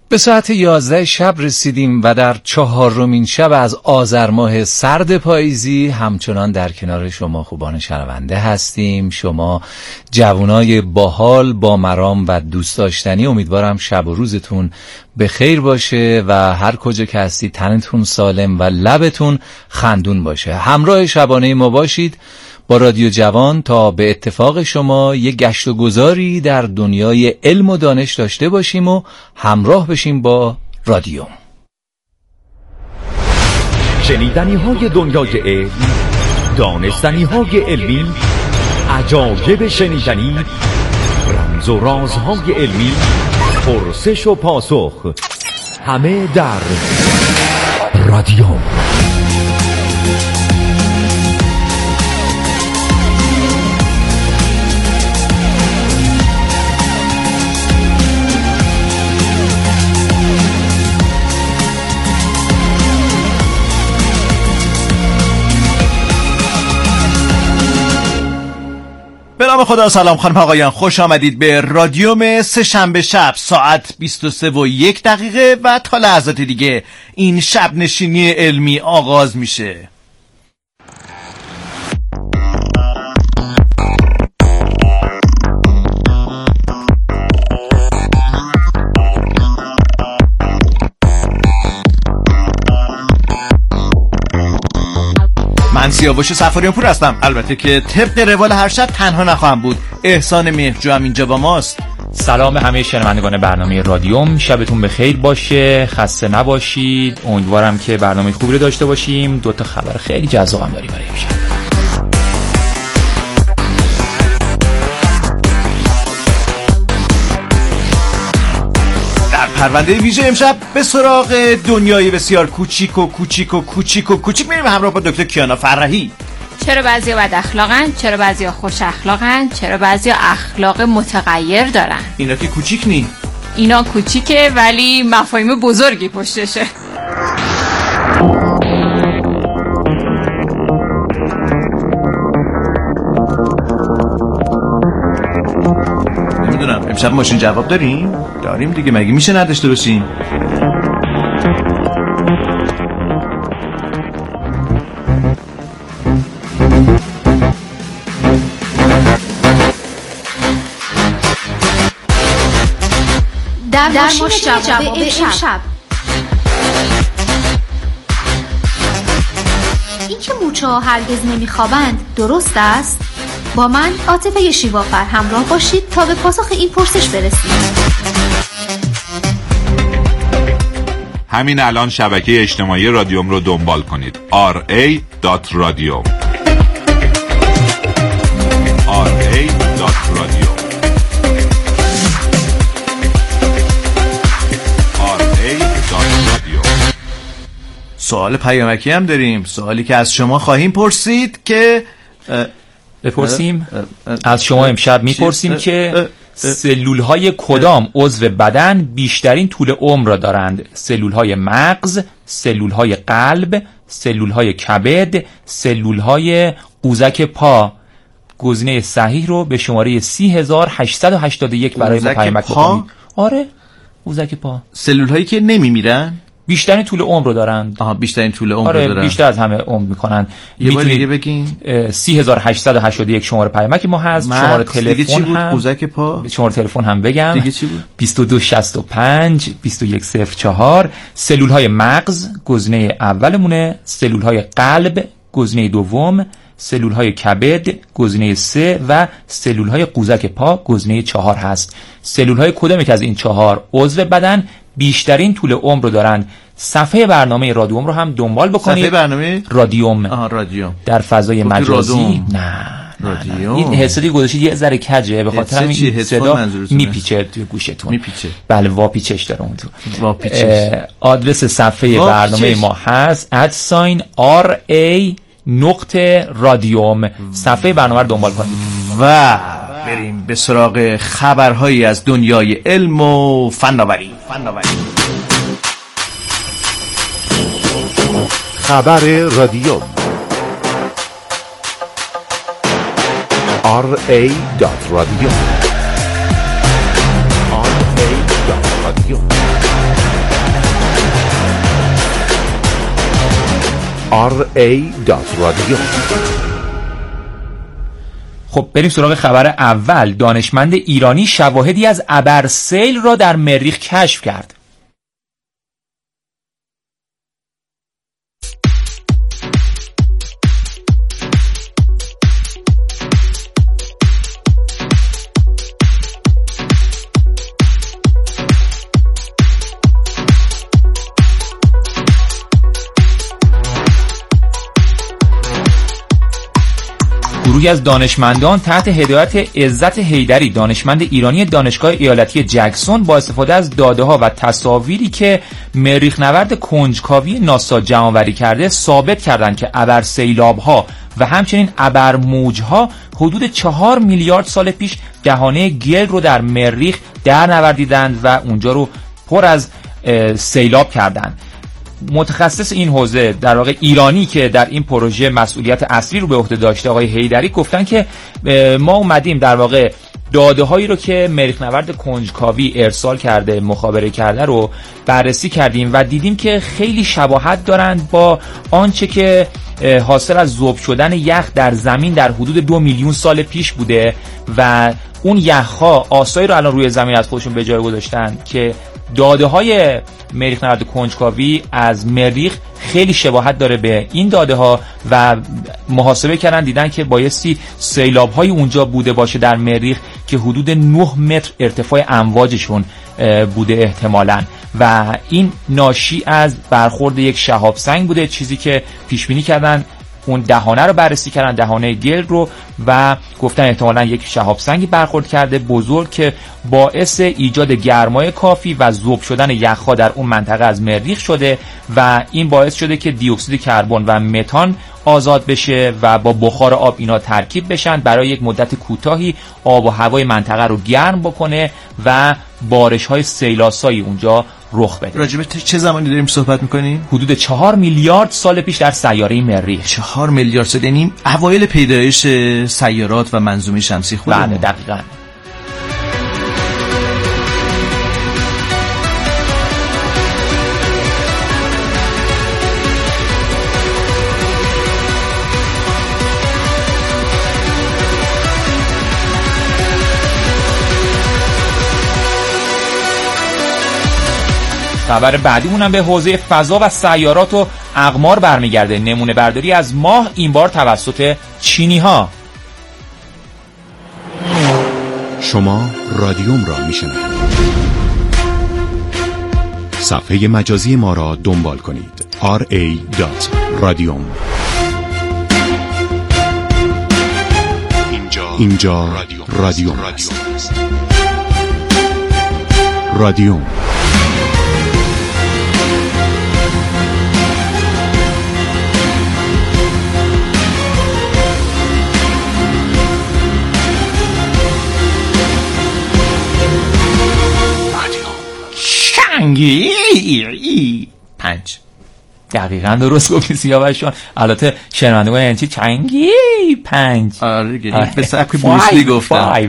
به ساعت 11 شب رسیدیم و در 4مین شب از آذر ماه سرد پاییزی همچنان در کنار شما خوبان شنونده هستیم. شما جوانای باحال، با مرام و دوست داشتنی. امیدوارم شب و روزتون به خیر باشه و هر کجا که هستید تنتون سالم و لبتون خندون باشه. همراه شبانه ما باشید با رادیو جوان تا به اتفاق شما یک گشت و گذاری در دنیای علم و دانش داشته باشیم و همراه بشیم با رادیو. شنیدنی های دنیای علم، دانستنی های علمی، عجایب شنیدنی، رمز و رازهای علمی، پرسش و پاسخ، همه در رادیو. به نام خدا. سلام خانم آقایان، خوش آمدید به رادیوم سه شنبه شب ساعت 23:01 و تا لحظات دیگه این شب نشینی علمی آغاز میشه. من سیاوش سفاریان پور هستم. البته که طبق روال هر شب تنها نخواهم بود. احسان مهرجو هم اینجا با ماست. سلام همه شنوندگان برنامه رادیوم، شبتون بخیر باشه، خسته نباشید. امیدوارم که برنامه خوبی رو داشته باشیم. 2 تا خبر خیلی جذابم داریم برای امشب. پرونده ویژه امشب به سراغ دنیای بسیار کوچیک میریم همراه با دکتر کیانا فرحی. چرا بعضیا بد اخلاقن، چرا بعضیا خوش اخلاقن، چرا بعضیا اخلاق متغیر دارن؟ اینا که کوچیک نی، اینا کوچیکه ولی مفاهیم بزرگی پشتشه. نمیدونم امشب ماشین جواب داریم دیگه، مگه میشه نداشته باشیم؟ در ماشین جواب امشب. این که موچه ها هرگز نمیخوابند درست است؟ با من عاطفه شیوافر همراه باشید تا به پاسخ این پرسش برسیم. همین الان شبکه اجتماعی رادیوم رو دنبال کنید. ra.radio سوال پیامکی هم داریم، سوالی که از شما خواهیم پرسید که بپرسیم از شما امشب میپرسیم که سلول‌های کدام عضو بدن بیشترین طول عمر را دارند؟ سلول‌های مغز، سلول‌های قلب، سلول‌های کبد، سلول‌های قوزک پا. گزینه صحیح رو به شماره 30881 برای ما پیامک بکنید. آره، قوزک پا. سلول‌هایی که نمیمیرن بیشترین طول عمر رو دارن. بیشترین طول عمر رو دارن. بیشتر از همه عمر میکنن. یه بار دیگه بگین. 30881 شماره پیامک ما هست. شماره تلفن هم. قوزک پا. شماره تلفن هم بگم. دیگه چی بود؟ 2265 2104. سلول‌های مغز گزینه اولمونه، سلول‌های قلب گزینه دوم، سلول‌های کبد گزینه 3 و سلول‌های قوزک پا گزینه 4 هست. سلول‌های کدام یک از این 4 عضو بدن بیشترین طول عمر رو دارند؟ صفحه برنامه رادیوم رو هم دنبال بکنید. صفحه برنامه رادیوم. رادیوم در فضای مجازی. نه رادیوم. این حسابی گذاشتید یه ذره کجه، به خاطر همین صدا میپیچه توی گوشتون. میپیچه. بله، واپیچش داره اون تو. واپیچش. آدرس صفحه برنامه ما هست @ra.radiom. صفحه برنامه رو دنبال کنید و بریم به سراغ خبرهایی از دنیای علم و فناوری. خبر رادیو ra.radio ra.radio. خب بریم سراغ خبر اول. دانشمند ایرانی شواهدی از ابرسیل را در مریخ کشف کرد. گروهی از دانشمندان تحت هدایت عزت حیدری، دانشمند ایرانی دانشگاه ایالتی جکسون، با استفاده از داده‌ها و تصاویری که مریخ نورد کنجکاوی ناسا جمع‌آوری کرده ثابت کردند که ابرسیلاب‌ها و همچنین ابرموج‌ها حدود 4 میلیارد سال پیش دهانه گل رو در مریخ درنوردیدند و اونجا رو پر از سیلاب کردند. متخصص این حوزه در واقع ایرانی که در این پروژه مسئولیت اصلی رو به عهده داشته، آقای حیدری، گفتن که ما اومدیم در واقع داده هایی رو که مریخ نورد کنجکاوی ارسال کرده، مخابره کرده رو بررسی کردیم و دیدیم که خیلی شباهت دارند با آنچه که حاصل از ذوب شدن یخ در زمین در حدود 2 میلیون سال پیش بوده و اون یخ‌ها آثاری رو الان روی زمین از خودشون به جای گذاشتن که داده های مریخ نورد کنجکاوی از مریخ خیلی شباهت داره به این داده ها و محاسبه کردن دیدن که بایستی سیلاب های اونجا بوده باشه در مریخ که حدود 9 متر ارتفاع امواجشون بوده احتمالاً و این ناشی از برخورد یک شهاب سنگ بوده، چیزی که پیش بینی کردن. اون دهانه رو بررسی کردن، دهانه گل رو، و گفتن احتمالاً یک شهاب سنگی برخورد کرده بزرگ که باعث ایجاد گرمای کافی و ذوب شدن یخ‌ها در اون منطقه از مریخ شده و این باعث شده که دی اکسید کربن و متان آزاد بشه و با بخار آب اینا ترکیب بشن، برای یک مدت کوتاهی آب و هوای منطقه رو گرم بکنه و بارش‌های سیلاسایی اونجا رخ بده. راجع به چه زمانی داریم صحبت می‌کنیم؟ حدود 4 میلیارد سال پیش در سیاره مریخ. 4 میلیارد سال، یعنی اوایل پیدایش سیارات و منظومه شمسی خودمون. بله دقیقاً. خبر بعدیمون هم به حوزه فضا و سیارات و اقمار برمیگرده. نمونه برداری از ماه این بار توسط چینی ها. شما رادیوم را میشنوید. صفحه مجازی ما را دنبال کنید. ra.radiom. اینجا رادیوم است. رادیوم. چنگی 5 دقیقاً درست گفتی سیاوشون. البته شنوندگان یعنی چی چنگی 5؟ آره به سبک بروسلی گفتم.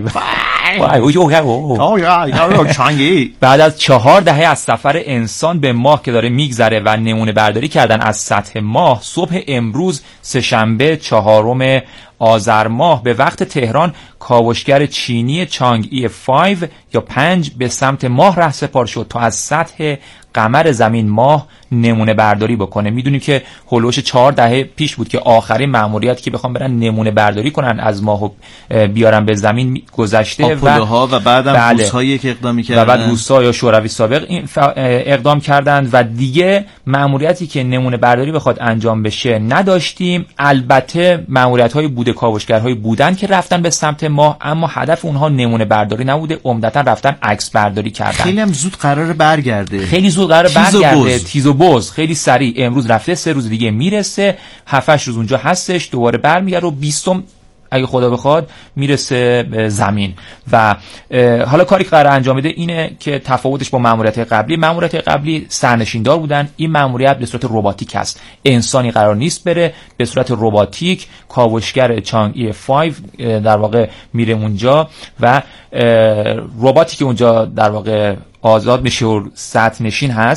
بعد از 4 دهه از سفر انسان به ماه که داره میگذره و نمونه برداری کردن از سطح ماه، صبح امروز سه‌شنبه 4 آذر ماه به وقت تهران کاوشگر چینی چانگ ای 5 یا 5 به سمت ماه رهسپار شد تا از سطح قمر زمین ماه نمونه برداری بکنه. میدونیم که هولوش 4 دهه پیش بود که آخرین مأموریت که بخوام برن نمونه برداری کنن از ماهو بیارن به زمین گذشته و بعدم روس‌هایی که اقدام کردن و بعد روس‌ها یا شوروی سابق اقدام کردند و دیگه مأموریتی که نمونه برداری بخواد انجام بشه نداشتیم. البته مأموریت‌های بوده، کاوشگرهای بودن که رفتن به سمت ماه، اما هدف اونها نمونه برداری نبوده، عمدتاً رفتن عکس برداری کردن. خیلی هم زود قراره برگرده. خیلی زود قراره برگرده. تیز و بز خیلی سریع. امروز رفته، 3 روز دیگه میرسه، 7-8 روز اونجا هستش، دوباره برمیگره و 20 اگه خدا بخواد میرسه به زمین. و حالا کاری که قرار انجام بده اینه که تفاوتش با مأموریت قبلی سرنشیندار بودن، این مأموریت به صورت رباتیک است. انسانی قرار نیست بره، به صورت رباتیک کاوشگر چانگ ای 5 در واقع میره اونجا و رباتی که اونجا در واقع آزاد میشه و سطح نشین هست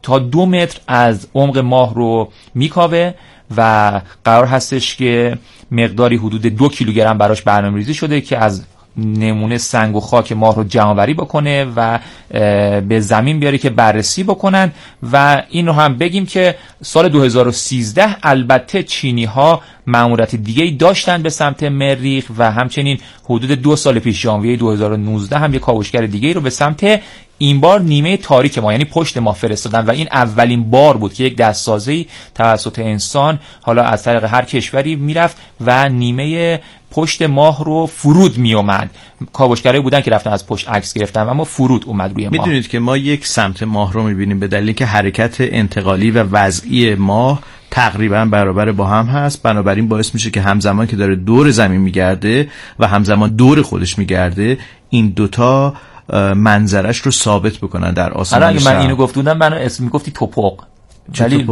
تا 2 متر از عمق ماه رو میکاوه و قرار هستش که مقداری حدود 2 کیلوگرم براش برنامه‌ریزی شده که از نمونه سنگ و خاک ماه رو جمع‌آوری بکنه و به زمین بیاره که بررسی بکنن. و این رو هم بگیم که سال 2013 البته چینی‌ها مأموریت دیگه‌ای داشتن به سمت مریخ و همچنین حدود 2 سال پیش ژانویه 2019 هم یک کاوشگر دیگه‌ای رو به سمت این بار نیمه تاریک ما یعنی پشت ماه فرستادن و این اولین بار بود که یک دستسازی توسط انسان حالا از طریق هر کشوری میرفت و نیمه پشت ماه رو فرود می اومد. کاوشگرایی بودن که رفتن از پشت عکس گرفتن اما فرود اومد روی ماه. میدونید که ما یک سمت ماه رو میبینیم به دلیلی که حرکت انتقالی و وضعی ماه تقریبا برابر با هم هست، بنابراین باعث میشه که همزمان که داره دور زمین میگرده و همزمان دور خودش میگرده این دوتا منظرش رو ثابت بکنن در آسمان شب. من اینو گفتم من اسم میگفتی توپق. ولی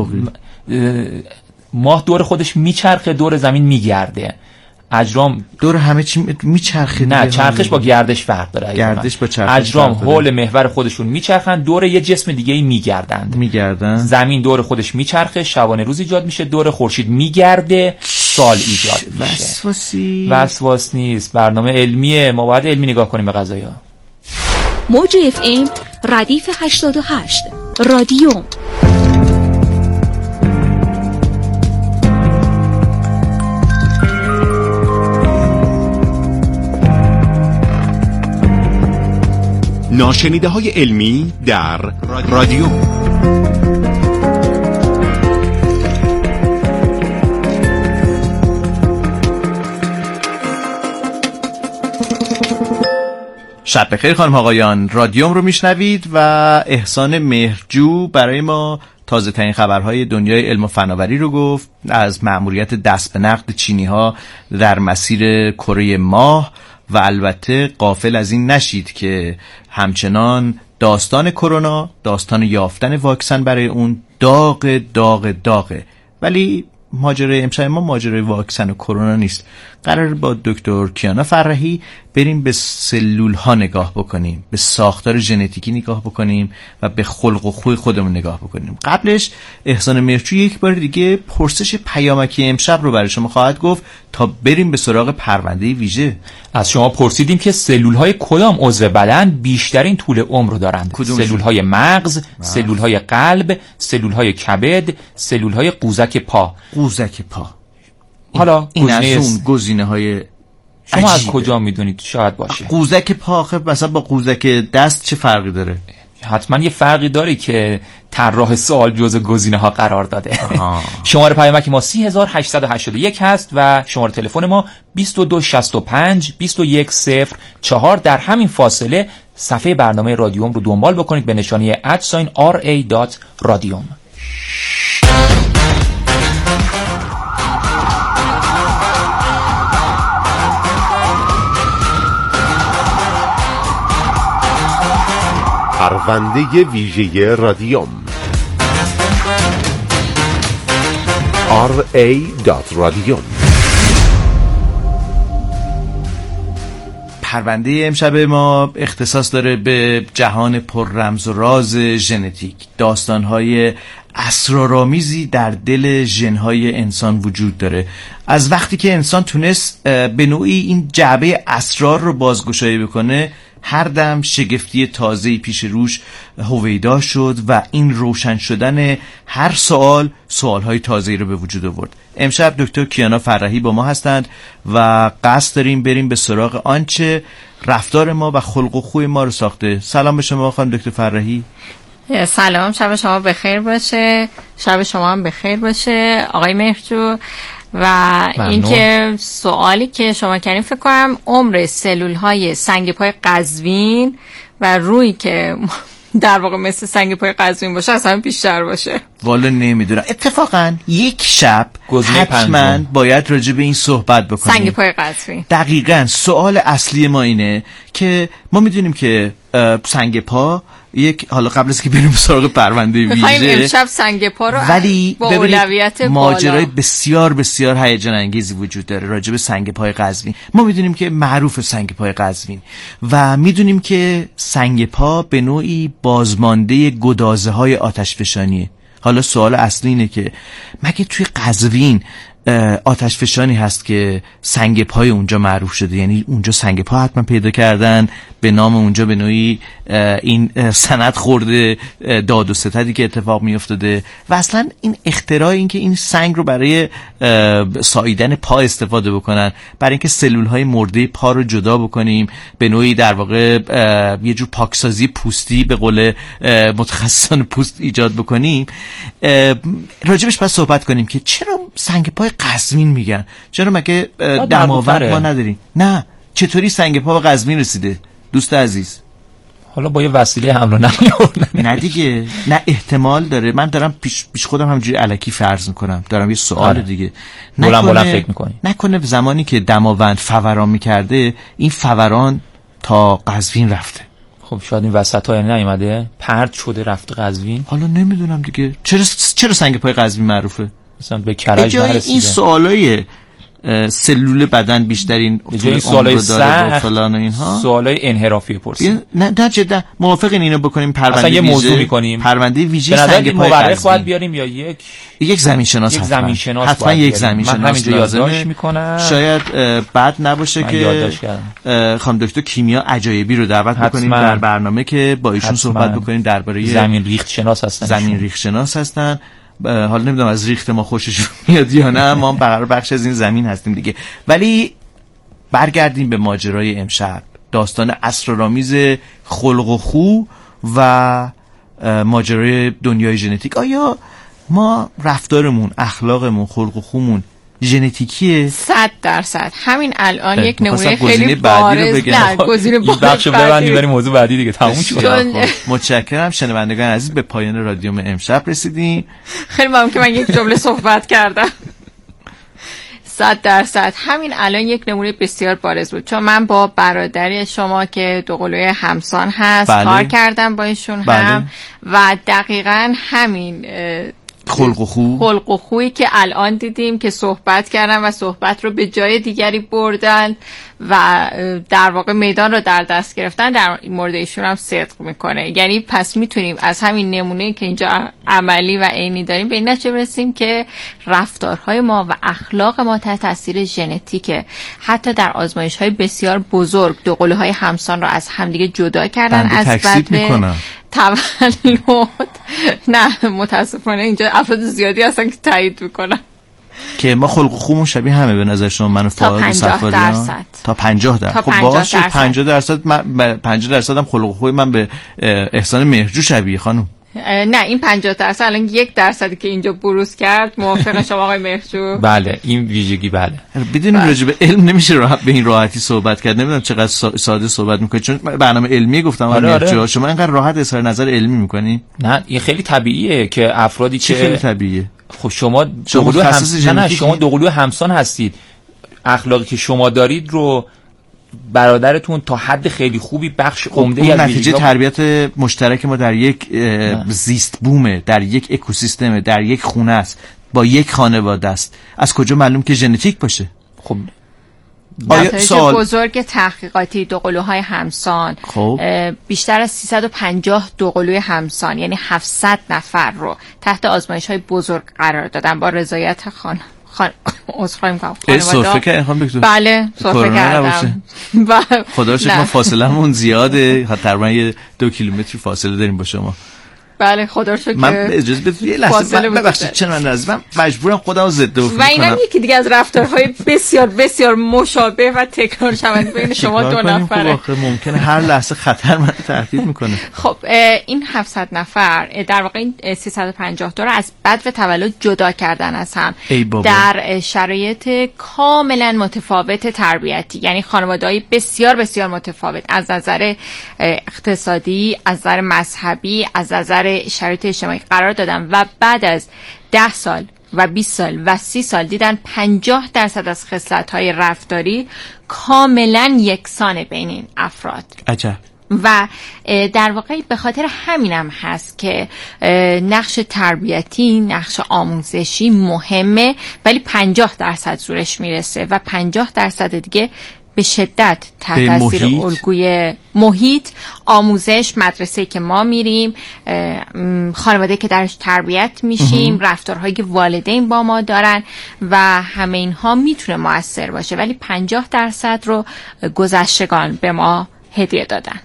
ماه دور خودش میچرخه، دور زمین میگرده. اجرام دور همه چی میچرخه. نه چرخش با گردش فرق داره. گردش با چرخش اجرام حول محور خودشون میچرخن، دور یه جسم دیگه ای میگردن. زمین دور خودش میچرخه، شبانه روز ایجاد میشه، دور خورشید میگرده، سال ایجاد میشه. وسواس نیست، برنامه علمیه، ما باید علمی نگاه کنیم به قضایا. موج اف ام ردیف 88 رادیوم. ناشنیده های علمی در رادیو. شب بخیر خانم آقایان، رادیوم رو میشنوید و احسان مهرجو برای ما تازه ترین خبرهای دنیای علم و فناوری رو گفت از مأموریت دست به نقد چینی ها در مسیر کره ماه و البته غافل از این نشید که همچنان داستان کرونا، داستان یافتن واکسن برای اون داغه. ولی ماجرای امشب ما ماجرای واکسن و کرونا نیست. قرار با دکتر کیانا فرحی بریم به سلول ها نگاه بکنیم، به ساختار ژنتیکی نگاه بکنیم و به خلق و خوی خودمون نگاه بکنیم. قبلش احسان مهرجو یک بار دیگه پرسش پیامکی امشب رو برای شما خواهد گفت تا بریم به سراغ پرونده ویژه. از شما پرسیدیم که سلول های کدام عضو بدن بیشترین طول عمر دارند؟ سلول های مغز، سلول های قلب، سلول های کبد، سلول های قوزک پا. حالا این از اون گزینه‌های شما از کجا میدونید؟ شاید باشه قوزک پا مثلا با قوزک دست چه فرقی داره؟ حتما یه فرقی داره که طراح سوال جزء گزینه‌ها قرار داده. شماره پیامک ما 3881 هست و شماره تلفن ما 2265 2104. در همین فاصله صفحه برنامه رادیوم رو دنبال بکنید به نشانی @ra.radiom. پرونده ویژه رادیوم ra.radiom. پرونده امشب ما اختصاص داره به جهان پر رمز و راز ژنتیک. داستان‌های اسرارآمیزی در دل ژن‌های انسان وجود داره. از وقتی که انسان تونست به نوعی این جعبه اسرار رو بازگشایی بکنه، هر دم شگفتی تازه‌ای پیش روش هویدا شد و این روشن شدن هر سوال‌های تازه‌ای رو به وجود آورد. امشب دکتر کیانا فرحی با ما هستند و قصد داریم بریم به سراغ آنچه رفتار ما و خلق و خوی ما رو ساخته. سلام به شما خانم دکتر فرحی. سلام، شب شما بخیر باشه. شب شما هم بخیر باشه آقای مهرجو. و اینکه سوالی که شما کردین فکر کنم عمر سلول های سنگ پای قزوین و روی که در واقع مثل سنگ پای قزوین باشه اصلا بیشتر باشه. والا نمیدونم. اتفاقا یک شب حتما باید راجع به این صحبت بکنیم. سنگ پای قزوین. دقیقاً سوال اصلی ما اینه که ما میدونیم که سنگ پا یک حالا قبل از که بریم سراغ پرونده ویژه امشب سنگ پا رو ولی با اولویت ماجرای بسیار بسیار هیجان انگیزی وجود داره راجع به سنگ پای قزوین. ما میدونیم که معروف سنگ پای قزوین و میدونیم که سنگ پا به نوعی بازمانده گدازه های آتشفشانیه. حالا سوال اصلی اینه که مگه توی قزوین آتش فشانی هست که سنگ پای اونجا معروف شده؟ یعنی اونجا سنگ پا حتما پیدا کردن، به نام اونجا به نوعی این سند خورده داد و ستدی که اتفاق می افتاده و اصلا این اختراع این که این سنگ رو برای ساییدن پا استفاده بکنن، برای اینکه سلول های مرده پا رو جدا بکنیم، به نوعی در واقع یه جور پاکسازی پوستی به قول متخصصان پوست ایجاد بکنیم. راجبش باید صحبت کنیم که چرا سنگ پای قزوین میگن؟ چرا مگه دماوند ما نداریم؟ نه، چطوری سنگ پا به قزوین رسیده دوست عزیز؟ حالا با یه وسیله حمل و نقل نه دیگه، نه احتمال داره. من دارم پیش خودم همینجوری الکی فرض میکنم، دارم یه سوال دیگه. بلند فکر میکنی نکنه زمانی که دماوند فوران میکرده این فوران تا قزوین رفته؟ خب شاید این وسط ها یعنی نیومده پرت شده رفته قزوین. حالا نمیدونم دیگه. چرا سنگ پای قزوین معروفه؟ مثلا به کرج نرسیده. این سوالای سلول بدن بیشترین سوالای سخت فلان و اینها، سوالای انحرافی پرسید. نه جدا موافقین اینو بکنیم پرونده اصلا یه موضوع میکنیم، پرونده ویژه سنگ پای مورخ باید بیاریم یا یک زمین شناس حتما یک زمین شناس یادداشت میکنم. شاید بد نباشه که خانم دکتر کیمیا عجایبی رو دعوت بکنیم در برنامه که با ایشون صحبت بکنیم درباره زمین ریخت شناس هستن. حالا نمیدونم از ریخت ما خوششون میاد یا نه، ما هم بخش از این زمین هستیم دیگه. ولی برگردیم به ماجرای امشب، داستان اسرارآمیز خلق و خو و ماجرای دنیای ژنتیک. آیا ما رفتارمون، اخلاقمون، خلق و خومون ژنتیکیه؟ 100%. همین الان یک نمونه خیلی بارز. نه گزینه بعدی بخشو ببندیم بریم موضوع بعدی دیگه، تموم شد. متشکرم شنوندگان عزیز، به پایان رادیوم امشب رسیدیم. خیلی ممنون که من یک جمله صحبت کردم. 100% همین الان یک نمونه بسیار بارز بود، چون من با برادری شما که دوقلوی همسان هست کار کردم با ایشون هم و دقیقاً همین خلق و خویی که الان دیدیم که صحبت کردن و صحبت رو به جای دیگری بردن و در واقع میدان رو در دست گرفتن، در مورد ایشون هم صدق میکنه. یعنی پس میتونیم از همین نمونه که اینجا عملی و عینی داریم به این نتیجه برسیم که رفتارهای ما و اخلاق ما تحت تاثیر ژنتیکه. حتی در آزمایش‌های بسیار بزرگ دوقلوهای همسان رو از همدیگه جدا کردن از بعد تولد. نه متاسفانه اینجا افراد زیادی هستن که تایید میکنن که ما خلق و خومون شبیه همه به نظر شما. من فاعل صفاریان تا 50%. خب باشه 50% هم خلق و خوی من به احسان مهرجو شبیه خانم. نه این 50% الان 1% که اینجا بروز کرد. موافق شما آقای مهرجو؟ بله این ویژگی بله. بدونیم راجع به علم نمیشه به این راحتی صحبت کرد. نمیدونم چقدر ساده صحبت میکنید، چون برنامه علمی گفتم. مهرجو شما اینقدر راحت اظهار نظر علمی میکنی؟ نه این خیلی طبیعیه که افرادی که خیلی طبیعیه. خب شما دوقلو همسان هستید، اخلاقی که شما دارید رو برادرتون تا حد خیلی خوبی بخش عمده از نتیجه تربیت مشترک ما در یک زیست بومه، در یک اکوسیستمه، در یک خونه است، با یک خانواده است. از کجا معلوم که ژنتیک باشه؟ خب نتایج بزرگ تحقیقاتی دوقلوهای همسان بیشتر از 350 دوقلوی همسان یعنی 700 نفر رو تحت آزمایش‌های بزرگ قرار دادن با رضایت خانواده. بله صرفه کردم. خدا رو شکر ما فاصله‌مون زیاده، تقریبا 2 کیلومتر فاصله داریم با شما. بله خدا رو شکر. من اجازه بدید یه لحظه ببخشید چون من لازم مجبورم خودم رو ضد عفونی کنم. و اینم یکی دیگه از رفتارهای بسیار بسیار مشابه و تکرار شونده بین شما دو نفره. خب ممکنه هر لحظه خطر من تهدید میکنه. خب این 700 نفر در واقع این 350 تا رو از بدو تولد جدا کردن از هم در شرایط کاملا متفاوت تربیتی، یعنی خانواده‌های بسیار بسیار متفاوت از نظر اقتصادی، از نظر مذهبی، از نظر شرایط اجتماعی قرار دادن و بعد از 10 سال و 20 سال و 30 سال دیدن 50% از خصلت‌های رفتاری کاملا یکسانه بین این افراد. عجب. و در واقع به خاطر همینم هست که نقش تربیتی، نقش آموزشی مهمه، ولی 50% زورش میرسه و 50% دیگه به شدت تحت تاثیر الگوی محیط، آموزش، مدرسه‌ای که ما میریم، خانواده که درش تربیت میشیم، رفتارهایی که والدین با ما دارن و همه اینها میتونه مؤثر باشه، ولی 50% رو گذشتگان به ما هدیه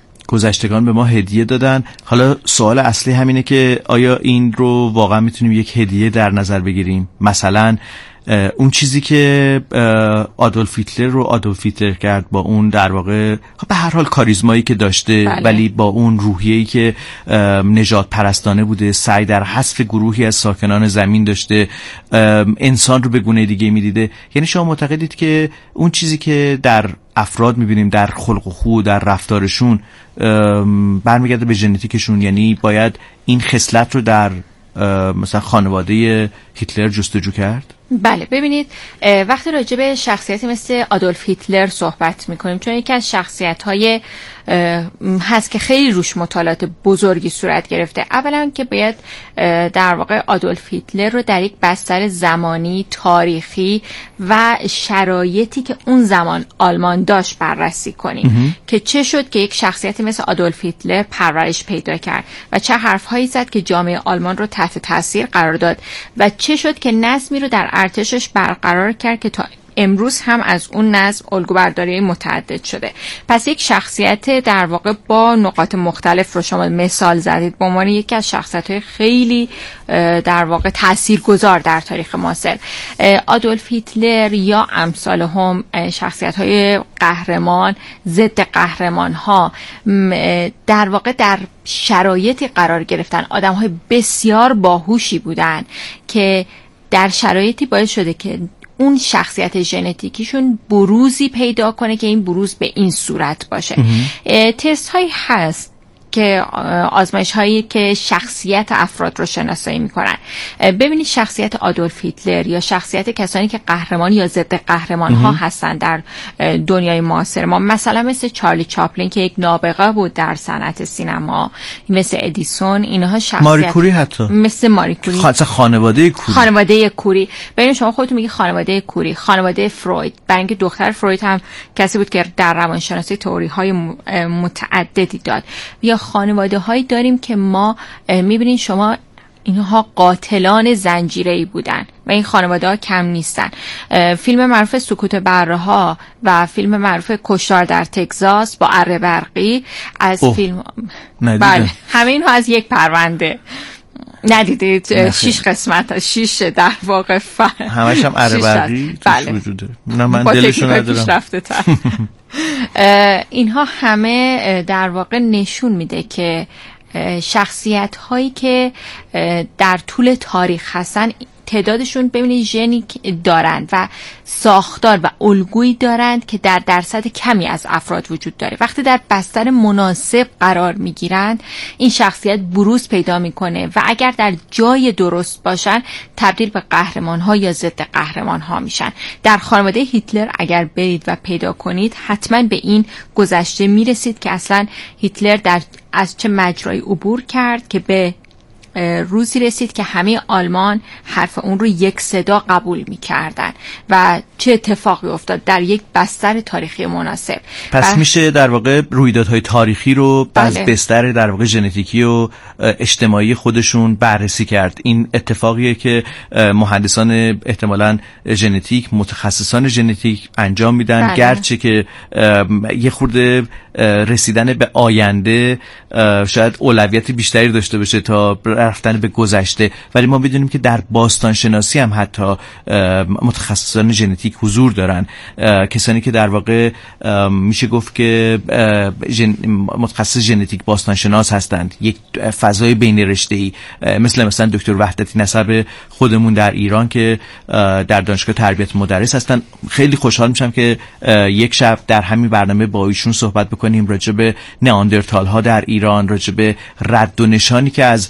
دادن. حالا سوال اصلی همینه که آیا این رو واقعا میتونیم یک هدیه در نظر بگیریم؟ مثلا اون چیزی که آدولف هیتلر کرد با اون در واقع به هر حال کاریزمایی که داشته، ولی با اون روحیه‌ای که نژاد پرستانه بوده، سعی در حذف گروهی از ساکنان زمین داشته، انسان رو به گونه دیگه میدیده. یعنی شما معتقدید که اون چیزی که در افراد میبینیم در خلق و خو، در رفتارشون برمیگرده به ژنتیکشون؟ یعنی باید این خصلت رو در مثلا خانواده هیتلر جستجو کرد؟ بله، ببینید وقتی راجع به شخصیتی مثل آدولف هیتلر صحبت میکنیم، چون یکی از شخصیت‌های هست که خیلی روش مطالعات بزرگی صورت گرفته. اولا که باید در واقع آدولف هیتلر رو در یک بستر زمانی، تاریخی و شرایطی که اون زمان آلمان داشت بررسی کنیم که چه شد که یک شخصیتی مثل آدولف هیتلر پرورش پیدا کرد و چه حرفهایی زد که جامعه آلمان رو تحت تاثیر قرار داد و چه شد که نظمی رو در ارتشش برقرار کرد که تا امروز هم از اون نظم الگوبرداری متعدد شده. پس یک شخصیت در واقع با نقاط مختلف رو شما مثال زدید به عنوان یکی از شخصیت‌های خیلی در واقع تاثیرگذار در تاریخ معاصر. آدولف هیتلر یا امثال هم شخصیت‌های قهرمان، ضد قهرمان‌ها در واقع در شرایطی قرار گرفتن، آدم‌های بسیار باهوشی بودن که در شرایطی باعث شده که اون شخصیت ژنتیکیشون بروزی پیدا کنه که این بروز به این صورت باشه. تست هایی هست که آزمایش هایی که شخصیت افراد رو شناسایی میکنن. ببینید شخصیت آدولف هیتلر یا شخصیت کسانی که قهرمان یا ضد قهرمان ها هستن در دنیای معاصر ما، مثلا مثل چارلی چاپلین که یک نابغه بود در صنعت سینما، مثل ادیسون، اینها شخصیت ماری کوری، حتی مثل ماری کوری، خانواده کوری. ببینید شما خودتون میگی خانواده کوری، خانواده فروید، برای اینکه دختر فروید هم کسی بود که در روانشناسی تئوری های متعددی داد. یا خانواده هایی داریم که ما میبینین شما اینها قاتلان زنجیره‌ای بودن و این خانواده ها کم نیستن. فیلم معروف سکوت بره‌ها و فیلم معروف کشتار در تگزاس با اره برقی از فیلم بله، همه اینها از یک پرونده. ندیدید؟ 6 قسمت، 6 در واقع همش هم اره برقی توش وجوده. نه من دلشو ندارم. اینها همه در واقع نشون میده که شخصیت هایی که در طول تاریخ هستن تعدادشون ببینید ژنی دارند و ساختار و الگویی دارند که در درصد کمی از افراد وجود داره. وقتی در بستر مناسب قرار میگیرند این شخصیت بروز پیدا میکنه و اگر در جای درست باشن تبدیل به قهرمان ها یا ضد قهرمان ها میشن. در خانواده هیتلر اگر برید و پیدا کنید حتما به این گذشته میرسید که اصلا هیتلر از چه مجرایی عبور کرد که به روزی رسید که همه آلمان حرف اون رو یک صدا قبول می‌کردن و چه اتفاقی افتاد در یک بستر تاریخی مناسب. پس میشه در واقع رویدادهای تاریخی رو از بستر در واقع ژنتیکی و اجتماعی خودشون بررسی کرد. این اتفاقیه که مهندسان احتمالاً ژنتیک، متخصصان ژنتیک انجام میدن. گرچه که یه خورده رسیدن به آینده شاید اولویت بیشتری داشته باشه تا رفتن به گذشته، ولی ما بدونیم که در باستان شناسی هم حتی متخصصان ژنتیک حضور دارن، کسانی که در واقع میشه گفت که متخصص ژنتیک باستان شناس هستند. یک فضای بین رشته‌ای مثلا دکتر وحدتی نسب خودمون در ایران که در دانشگاه تربیت مدرس هستن. خیلی خوشحال میشم که یک شب در همین برنامه با ایشون صحبت بکنیم راجع به نئاندرتال ها در ایران، راجع به رد و نشانی که از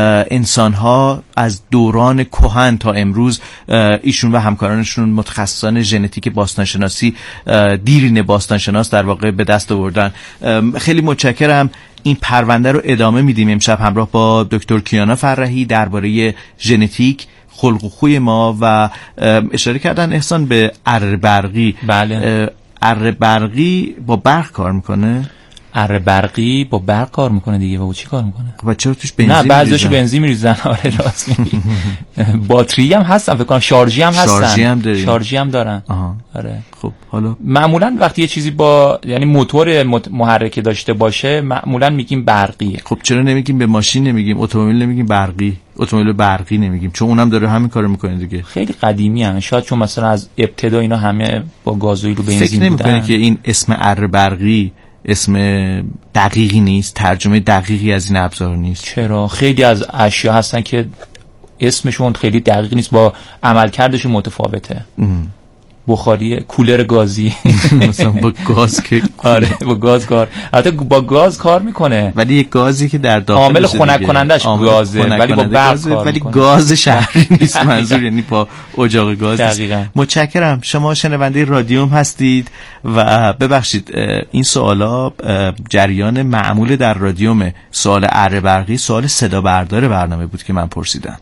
انسان‌ها از دوران کهن تا امروز ایشون و همکارانشون متخصصان ژنتیک باستانشناسی دیرین باستانشناس در واقع به دست آوردن. خیلی متشکرم. این پرونده رو ادامه میدیم امشب همراه با دکتر کیانا فرحی درباره ژنتیک، خلق و خوی ما و اشاره کردن احسان به اره برقی. بله. اره برقی با برق کار میکنه؟ اره برقی با برق کار میکنه دیگه. با چی کار میکنه؟ و چرا توش بنزین نه بعضیش بنزین میریزن. آره راست میگی. باتری هم هستن فکر کنم، شارژی هم هستن. شارژی هم دارن. آره. خب حالا معمولا وقتی یه چیزی با یعنی موتور محرک داشته باشه معمولا میگیم برقیه. خب چرا نمیگیم به ماشین نمیگیم، اتومبیل نمیگیم برقی، اتومبیل برقی نمیگیم؟ چون اونم داره همین کارو میکنه دیگه. خیلی قدیمی هم شاید چون مثلا از ابتدا اینا همه با گازوئیل و بنزین بودن. فکر نمیکنه که این اسم اره برقی اسم دقیقی نیست، ترجمه دقیقی از این ابزار نیست؟ چرا خیلی از اشیا هستن که اسمشون خیلی دقیق نیست، با عملکردشون متفاوته. بخاری، کولر گازی مثلا با گاز که آره با گاز کار، البته با گاز کار میکنه ولی یک گازی که در داخل عامل خنک کنندش گازه ولی با برق کار ولی میکنه. گاز شهری نیست منظور، یعنی با اجاق گاز. دقیقاً. متشکرم. شما شنونده رادیوم هستید و ببخشید این سوالا جریان معمول در رادیوم. سوال اره برقی سوال صدا بردار برنامه بود که من پرسیدم.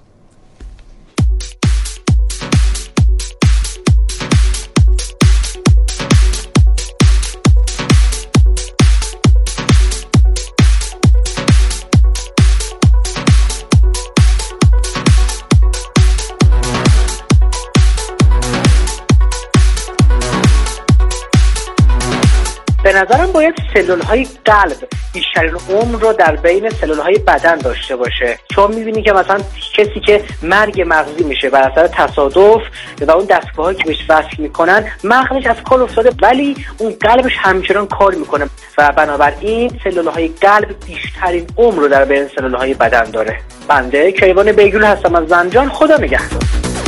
به نظرم باید سلول‌های قلب بیشترین عمر رو در بین سلول‌های بدن داشته باشه، چون می‌بینی که مثلا کسی که مرگ مغزی میشه بر اثر تصادف و اون دستگاه‌هایی که بهش وصل میکنن مغزش از کار افتاده ولی اون قلبش همچنان کار میکنه و بنابراین سلول‌های قلب بیشترین عمر رو در بین سلول‌های بدن داره. بنده کیوان بیگول هستم از زنجان. خدا نگهدار.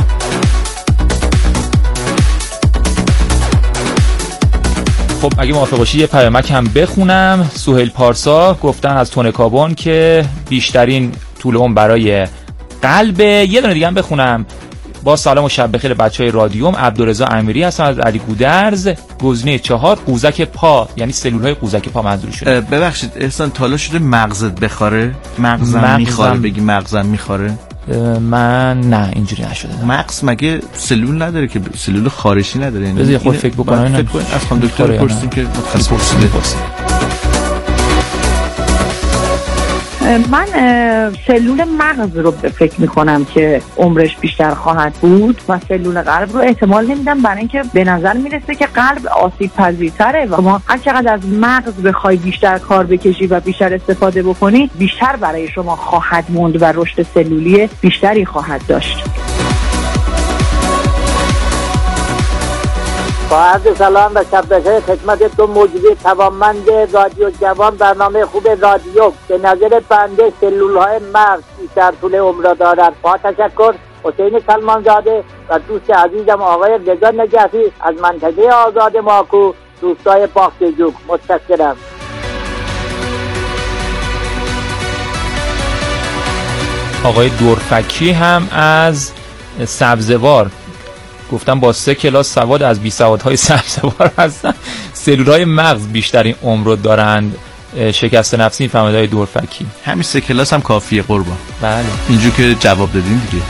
خب اگه موافق باشی یه پیامک هم بخونم. سهیل پارسا گفتن از تونکابون که بیشترین طول عمر برای قلب. یه دونه دیگه هم بخونم. با سلام و شب بخیر بچهای رادیوم، عبدالرضا امیری هستم از علی گودرز. گزینه 4 قوزک پا، یعنی سلول‌های قوزک پا منظورشونه. ببخشید احسان تالا شده مغزت بخوره؟ مغزم میخوره بگی مغزم میخوره؟ من نه اینجوری نشده. مغز مگه سلول نداره که سلول خارشی نداره؟ بذار خود فکر بکنم. فکر کن از خانم دکتر پرسیدیم که متخصص پرسیده. من سلول مغز رو فکر میکنم که عمرش بیشتر خواهد بود و سلول قلب رو احتمال نمیدم، برای اینکه به نظر میرسه که قلب آسیب پذیرتره و ما هر چقدر از مغز بخوای بیشتر کار بکشی و بیشتر استفاده بکنی بیشتر برای شما خواهد موند و رشد سلولی بیشتری خواهد داشت. با عرض سلام و شب بخیر خدمت دو موجود توانمند رادیو جوان، برنامه خوب رادیو. به نظر بنده سلول‌های مغز بیشتر طول عمر را دارد. با تشکر. حسین سلمانزاده و دوست عزیزم آقای رضا نجفی از منطقه آزاد ماکو، دوستای باختجوک. متشکرم. آقای دورفکی هم از سبزوار گفتم با 3 کلاس سواد از بیسوادهای سبزوار هستن. سلول‌های مغز بیشترین عمر رو دارند. شکست نفسی فهمیدهای دورفکی. همین 3 کلاس هم کافیه قربان. بله اینجور که جواب دادین دیگه.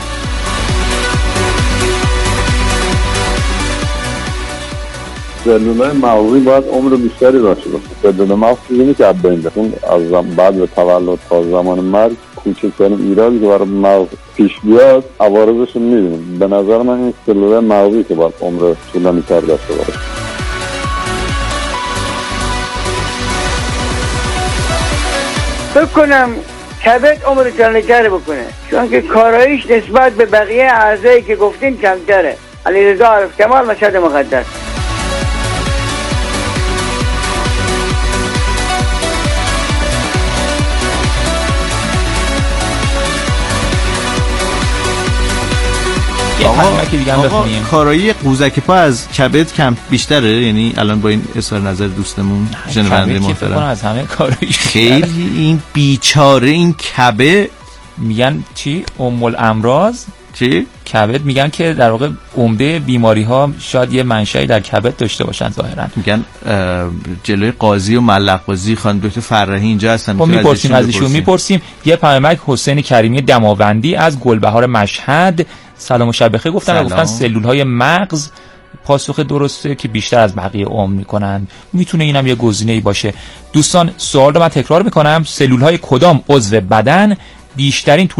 سلول‌های مغزی باید عمر بیشتری داشته باشه. سلول مغز چیزی که از بین بره. از بعد تولد تا زمان مرگ کوچکترین ایرادی که برای مغز پیش بیاد عوارضش رو می‌بینیم. به نظر من این سلول‌های مغزی که باید عمر طولانی‌تر داشته باشه. فکر کنم کبد عمر طولانی‌تر بکنه، چون که کاراییش نسبت به بقیه اعضایی که گفتین کمتره. علیرضا عارف کمال، مشهد مقدس. آقا کارایی قوزک پا از کبد کم بیشتره؟ یعنی الان با این اظهار نظر دوستمون شنونده محترم از همه کارایی خیلی این بیچاره این کبد میگن چی؟ الامراض چی؟ کبد. میگن که در واقع عمده بیماری ها شاید یه منشأی در کبد داشته باشن ظاهرا. میگن جلوی قاضی و ملق بازی خانم دکتر فرحی اینجا هستن. خب میپرسیم از ایشون. میپرسیم. یه پیامک حسین کریمی دماوندی از گلبهار مشهد. سلام و شب بخیر گفتن سلول های مغز پاسخ درسته که بیشتر از بقیه عمر میکنن. میتونه اینم یه گزینه‌ای باشه. دوستان سوال رو من تکرار میکنم، سلول های کدام عضو بدن بیشترین